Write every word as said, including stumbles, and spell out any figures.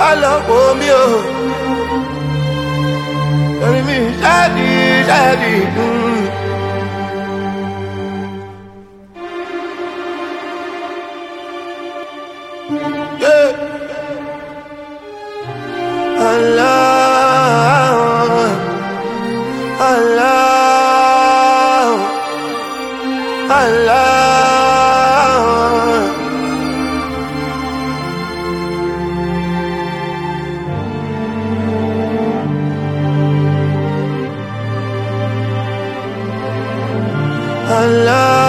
má lọ wò mí o. Torí mi ṣáàdì ṣáàdì. Yeah. Allah, Allah, Allah. Allah.